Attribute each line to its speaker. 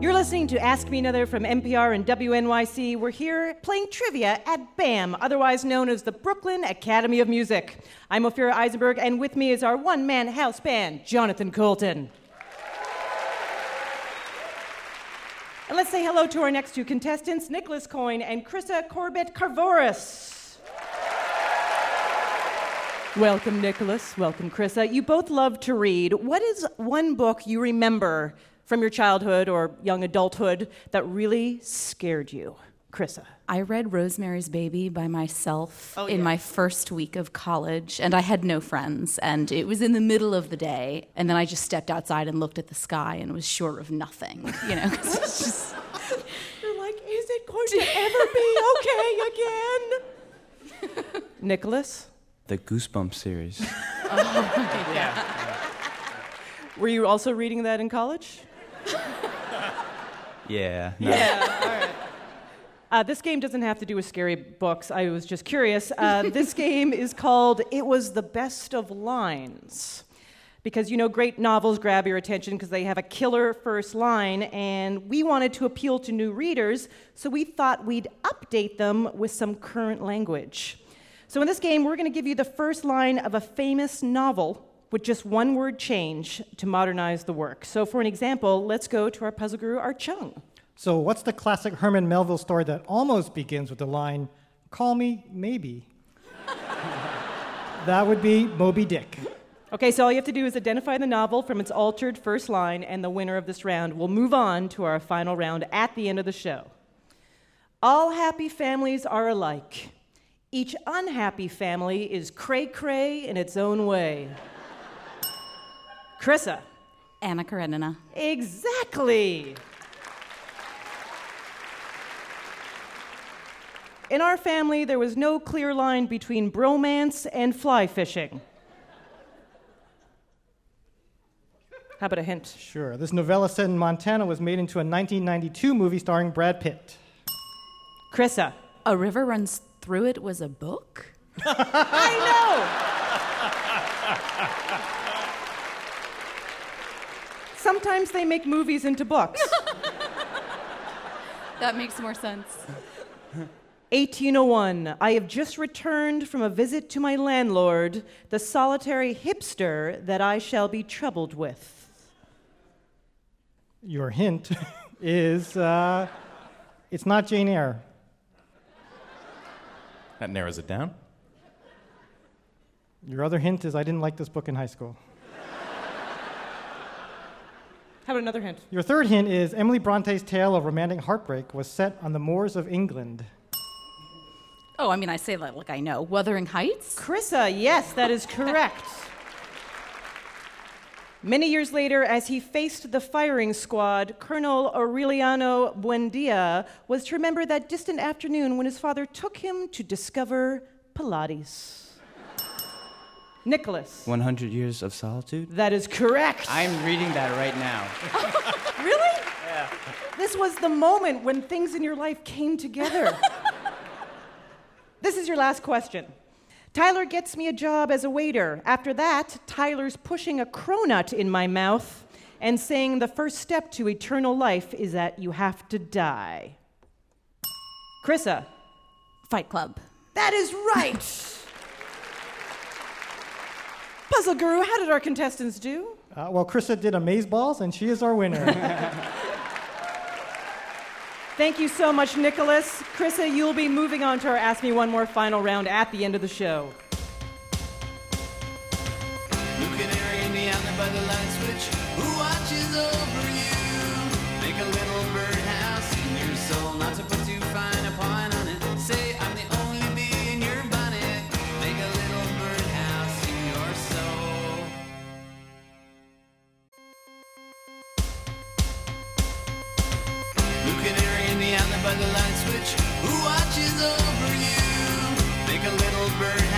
Speaker 1: You're listening to Ask Me Another from NPR and WNYC. We're here playing trivia at BAM, otherwise known as the Brooklyn Academy of Music. I'm Ophira Eisenberg, and with me is our one-man house band, Jonathan Coulton. And let's say hello to our next two contestants, Nicholas Coyne and Krista Corbett-Carvoris. Welcome, Nicholas. Welcome, Krista. You both love to read. What is one book you remember from your childhood or young adulthood that really scared you? Krista.
Speaker 2: I read Rosemary's Baby by myself in my first week of college, and I had no friends, and it was in the middle of the day, and then I just stepped outside and looked at the sky and was sure of nothing, 'cause it's just...
Speaker 1: You're like, is it going to ever be okay again? Nicholas?
Speaker 3: The Goosebumps series.
Speaker 1: Yeah. Were you also reading that in college?
Speaker 3: Yeah. No.
Speaker 1: Yeah, all right. This game doesn't have to do with scary books. I was just curious. This game is called It Was the Best of Lines. Because, great novels grab your attention because they have a killer first line, and we wanted to appeal to new readers, so we thought we'd update them with some current language. So in this game, we're going to give you the first line of a famous novel with just one word change to modernize the work. So for an example, let's go to our puzzle guru, Art Chung.
Speaker 4: So what's the classic Herman Melville story that almost begins with the line, "Call me maybe"? That would be Moby Dick.
Speaker 1: Okay, so all you have to do is identify the novel from its altered first line, and the winner of this round will move on to our final round at the end of the show. All happy families are alike. Each unhappy family is cray-cray in its own way. Krista.
Speaker 2: Anna Karenina.
Speaker 1: Exactly. In our family, there was no clear line between bromance and fly fishing. How about a hint?
Speaker 4: Sure. This novella set in Montana was made into a 1992 movie starring Brad Pitt.
Speaker 1: Krista.
Speaker 2: A River Runs Through It was a book?
Speaker 1: I know! Sometimes they make movies into books.
Speaker 2: That makes more sense.
Speaker 1: 1801. I have just returned from a visit to my landlord, the solitary hipster that I shall be troubled with.
Speaker 4: Your hint is it's not Jane Eyre.
Speaker 3: That narrows it down.
Speaker 4: Your other hint is I didn't like this book in high school.
Speaker 1: How about another hint?
Speaker 4: Your third hint is Emily Bronte's tale of romantic heartbreak was set on the moors of England.
Speaker 2: Oh, I mean, I say that like I know. Wuthering Heights?
Speaker 1: Krista, yes, that is correct. Many years later, as he faced the firing squad, Colonel Aureliano Buendia was to remember that distant afternoon when his father took him to discover Pilates. Nicholas.
Speaker 3: 100 Years of Solitude?
Speaker 1: That is correct.
Speaker 5: I'm reading that right now.
Speaker 1: Really? Yeah. This was the moment when things in your life came together. This is your last question. Tyler gets me a job as a waiter. After that, Tyler's pushing a cronut in my mouth and saying the first step to eternal life is that you have to die. Krista.
Speaker 2: Fight Club.
Speaker 1: That is right. Puzzle Guru, how did our contestants do?
Speaker 4: Well, Krista did amazeballs, and she is our winner.
Speaker 1: Thank you so much, Nicholas. Krista, you'll be moving on to our Ask Me One More final round at the end of the show.
Speaker 6: Blue canary in the alley by the light switch, who watches over you? Make a little birdhouse in your soul, not to put too fine a point on it. Say I'm the only bee in your bonnet. Make a little birdhouse in your soul. Blue canary in the alley by the light switch, who watches over you? Make a little birdhouse